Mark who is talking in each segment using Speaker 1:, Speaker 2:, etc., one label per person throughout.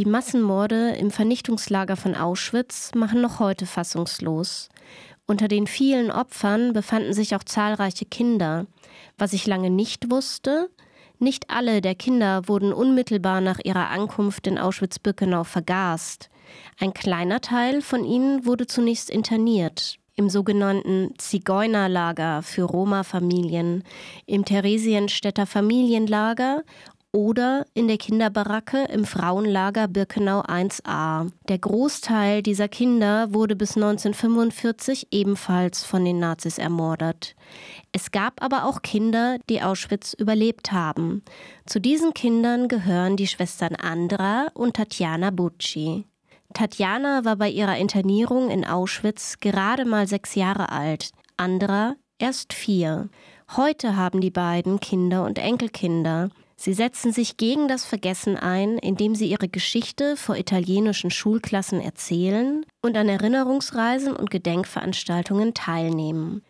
Speaker 1: Die Massenmorde im Vernichtungslager von Auschwitz machen noch heute fassungslos. Unter den vielen Opfern befanden sich auch zahlreiche Kinder. Was ich lange nicht wusste: Nicht alle der Kinder wurden unmittelbar nach ihrer Ankunft in Auschwitz-Birkenau vergast. Ein kleiner Teil von ihnen wurde zunächst interniert. Im sogenannten Zigeunerlager für Roma-Familien, im Theresienstädter Familienlager oder in der Kinderbaracke im Frauenlager Birkenau 1a. Der Großteil dieser Kinder wurde bis 1945 ebenfalls von den Nazis ermordet. Es gab aber auch Kinder, die Auschwitz überlebt haben. Zu diesen Kindern gehören die Schwestern Andra und Tatjana Bucci. Tatjana war bei ihrer Internierung in Auschwitz gerade mal 6 Jahre alt, Andra erst 4. Heute haben die beiden Kinder und Enkelkinder. Sie setzen sich gegen das Vergessen ein, indem sie ihre Geschichte vor italienischen Schulklassen erzählen und an Erinnerungsreisen und Gedenkveranstaltungen teilnehmen.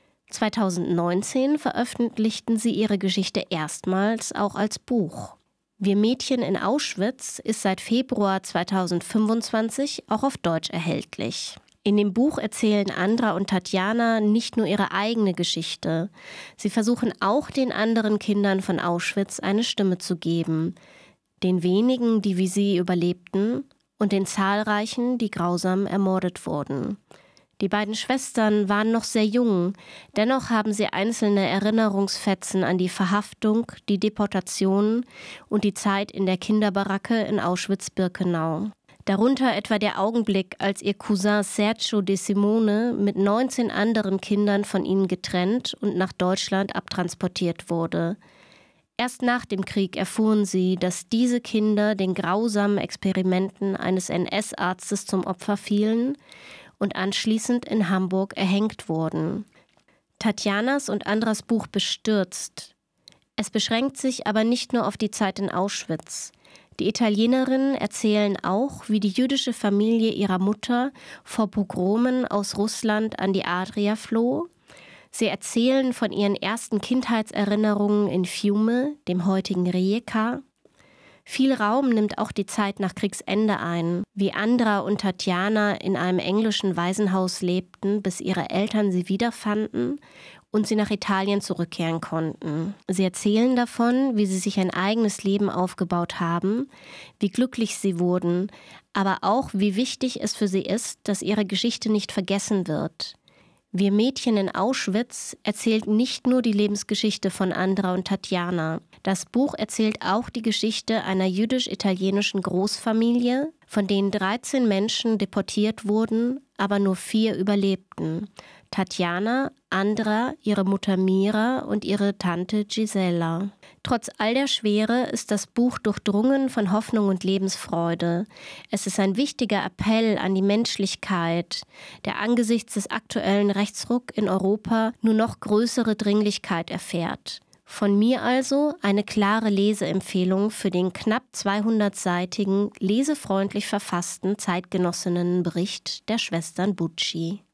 Speaker 1: 2019 veröffentlichten sie ihre Geschichte erstmals auch als Buch. Wir Mädchen in Auschwitz ist seit Februar 2025 auch auf Deutsch erhältlich. In dem Buch erzählen Andra und Tatjana nicht nur ihre eigene Geschichte. Sie versuchen auch den anderen Kindern von Auschwitz eine Stimme zu geben. Den wenigen, die wie sie überlebten, und den zahlreichen, die grausam ermordet wurden. Die beiden Schwestern waren noch sehr jung, dennoch haben sie einzelne Erinnerungsfetzen an die Verhaftung, die Deportation und die Zeit in der Kinderbaracke in Auschwitz-Birkenau. Darunter etwa der Augenblick, als ihr Cousin Sergio De Simone mit 19 anderen Kindern von ihnen getrennt und nach Deutschland abtransportiert wurde. Erst nach dem Krieg erfuhren sie, dass diese Kinder den grausamen Experimenten eines NS-Arztes zum Opfer fielen und anschließend in Hamburg erhängt wurden. Tatjanas und Andras Buch bestürzt. Es beschränkt sich aber nicht nur auf die Zeit in Auschwitz. Die Italienerinnen erzählen auch, wie die jüdische Familie ihrer Mutter vor Pogromen aus Russland an die Adria floh. Sie erzählen von ihren ersten Kindheitserinnerungen in Fiume, dem heutigen Rijeka. Viel Raum nimmt auch die Zeit nach Kriegsende ein, wie Andra und Tatjana in einem englischen Waisenhaus lebten, bis ihre Eltern sie wiederfanden und sie nach Italien zurückkehren konnten. Sie erzählen davon, wie sie sich ein eigenes Leben aufgebaut haben, wie glücklich sie wurden, aber auch, wie wichtig es für sie ist, dass ihre Geschichte nicht vergessen wird. Wir Mädchen in Auschwitz erzählt nicht nur die Lebensgeschichte von Andra und Tatjana. Das Buch erzählt auch die Geschichte einer jüdisch-italienischen Großfamilie, von denen 13 Menschen deportiert wurden, aber nur 4 überlebten. Tatjana, Andra, ihre Mutter Mira und ihre Tante Gisela. Trotz all der Schwere ist das Buch durchdrungen von Hoffnung und Lebensfreude. Es ist ein wichtiger Appell an die Menschlichkeit, der angesichts des aktuellen Rechtsruck in Europa nur noch größere Dringlichkeit erfährt. Von mir also eine klare Leseempfehlung für den knapp 200-seitigen, lesefreundlich verfassten Zeitgenossinnenbericht der Schwestern Bucci.